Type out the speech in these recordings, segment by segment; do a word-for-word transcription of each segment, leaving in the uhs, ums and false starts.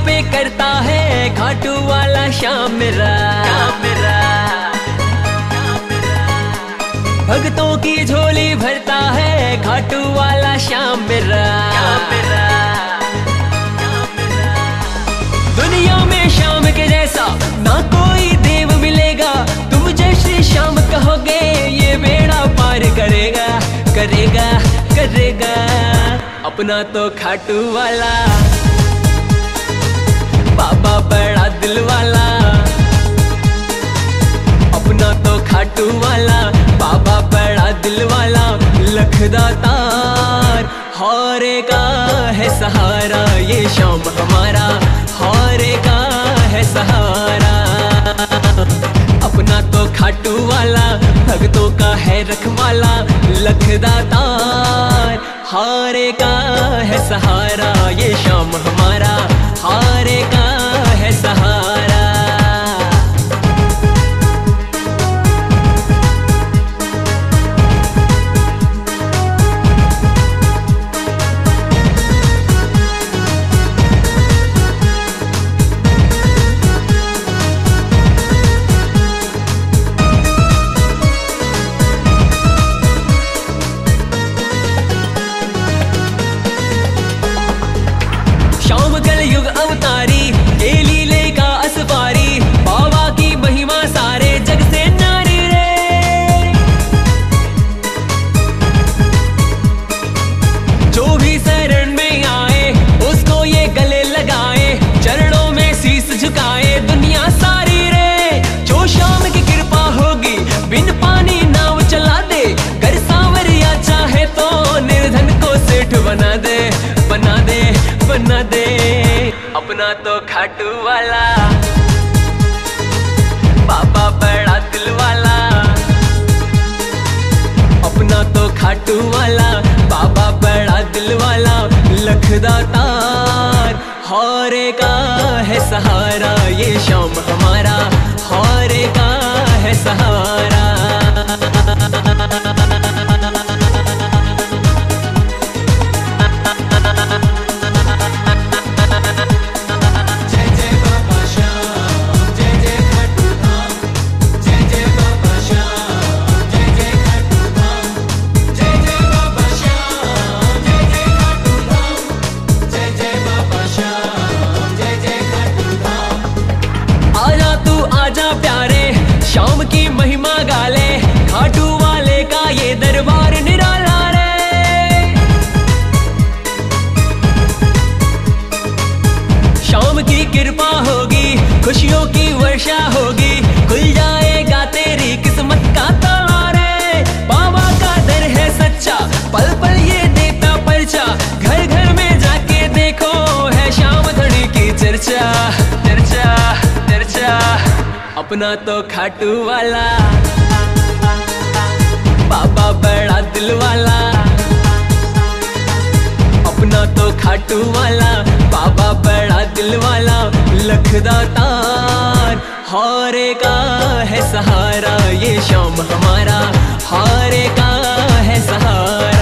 पे करता है घाटू वाला श्याम मेरा, मेरा भक्तों की झोली भरता है घाटू वाला श्याम मेरा, मेरा दुनिया में श्याम के जैसा ना कोई देव मिलेगा। तुम जय श्री श्याम कहोगे ये बेड़ा पार करेगा, करेगा करेगा। अपना तो खाटू वाला बाबा बड़ा दिल वाला, अपना तो खाटू वाला बाबा बड़ा दिल वाला। लखदातार हौरे का है सहारा ये श्याम हमारा, हौरे का है सहारा। अपना तो खाटू वाला भक्तों का है रखवाला। लखदातार हौरे का है सहारा ये श्याम हमारा, हौरे का है सहारा। युग अवतारी ये लीले का असवारी, बाबा की महिमा सारे जग से नारी रे। जो भी शरण में आए उसको ये गले लगाए, चरणों में शीश झुकाए दुनिया सारी रे। जो श्याम की कृपा होगी बिन पानी नाव चला दे, कर सांवरिया चाहे तो निर्धन को सेठ बना दे, बना दे बना दे। अपना तो खाटू वाला बाबा बड़ा दिल वाला, अपना तो खाटू वाला बाबा बड़ा दिल वाला। लखदातार हौरे का है सहारा ये श्याम हमारा, हौरे का है सहारा। श्याम की महिमा गाले खाटू वाले का ये दरबार निराला रे। श्याम की कृपा होगी खुशियों की वर्षा होगी, खुल जाएगा तेरी किस्मत का ताला रे। बाबा का दर है सच्चा पल पल ये देता परचा, घर घर में जाके देखो है श्याम धनी की चर्चा, चर्चा चर्चा। अपना तो खाटू वाला बाबा बड़ा दिल वाला, अपना तो खाटू वाला बाबा बड़ा दिल वाला। लखदातार हौरे का है सहारा ये श्याम हमारा, हौरे का है सहारा।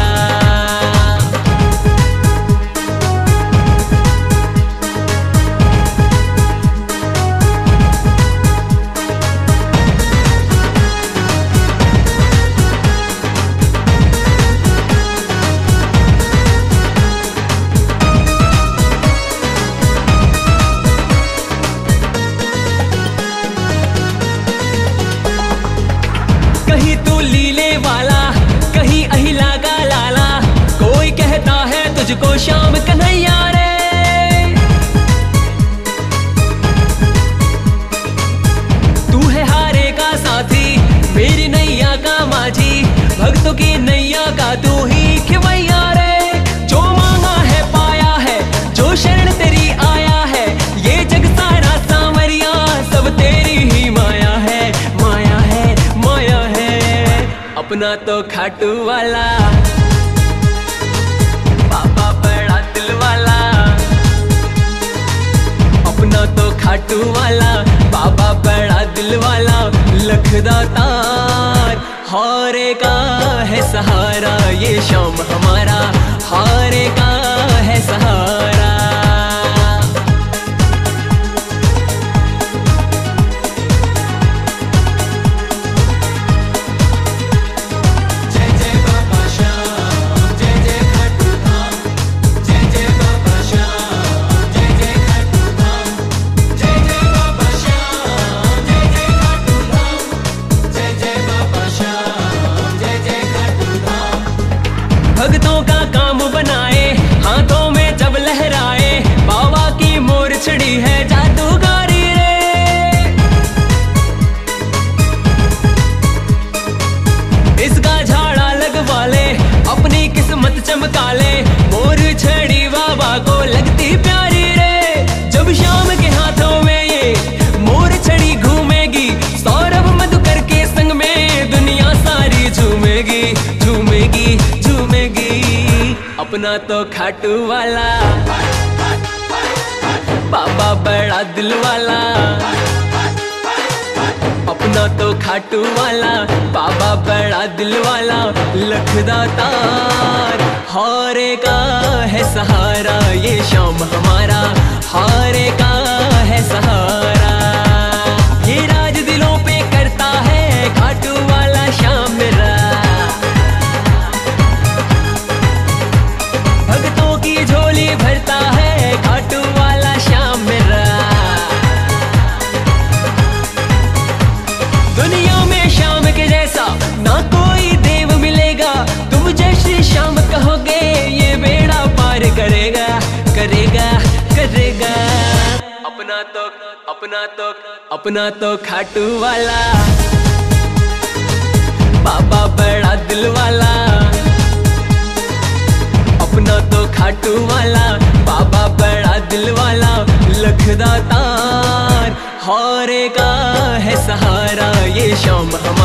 कहीं तू लीले वाला कहीं अहिला का लाला, कोई कहता है तुझको श्याम कन्हैया रे। तू है हारे का साथी मेरी नैया का माझी, भक्तों की नैया का तू ही खिवैया रे। जो मांगा है पाया है, जो शरण तेरी आया है, ये जग सारा सांवरिया सब तेरी ही माया है, माया है माया है। अपना तो खाटू वाला बाबा बड़ा दिल वाला, अपना तो खाटू वाला बाबा बड़ा दिल वाला। लखदातार हौरे का है सहारा ये श्याम हमारा, हौरे का है सहारा। चमका ले, मोर छड़ी बाबा को लगती प्यारी रे। जब शाम के हाथों में ये मोर छड़ी घूमेगी, सौरभ मधुकर के संग में दुनिया सारी झूमेगी झूमेगी झूमेगी। अपना तो खाटू वाला बाबा बड़ा दिल वाला, अपना तो खाटू वाला बाबा बड़ा दिल वाला। लखदातार हारे का है सहारा, ये शाम हमारा हारे का है सहारा। ये राज दिलों पे करता है खाटू वाला श्याम मेरा, भक्तों की झोली भरता है खाटू वाला श्याम मेरा। दुनिया में श्याम के जैसा ना कोई देव मिलेगा, तुम जय श्री श्याम कहोगे ये बेड़ा पार करेगा करेगा करेगा। अपना तो अपना तो अपना तो खाटू वाला बाबा बड़ा दिल वाला, अपना तो खाटू वाला बाबा बड़ा दिल वाला। लखदातार हारे का है सहारा, ये शाम हम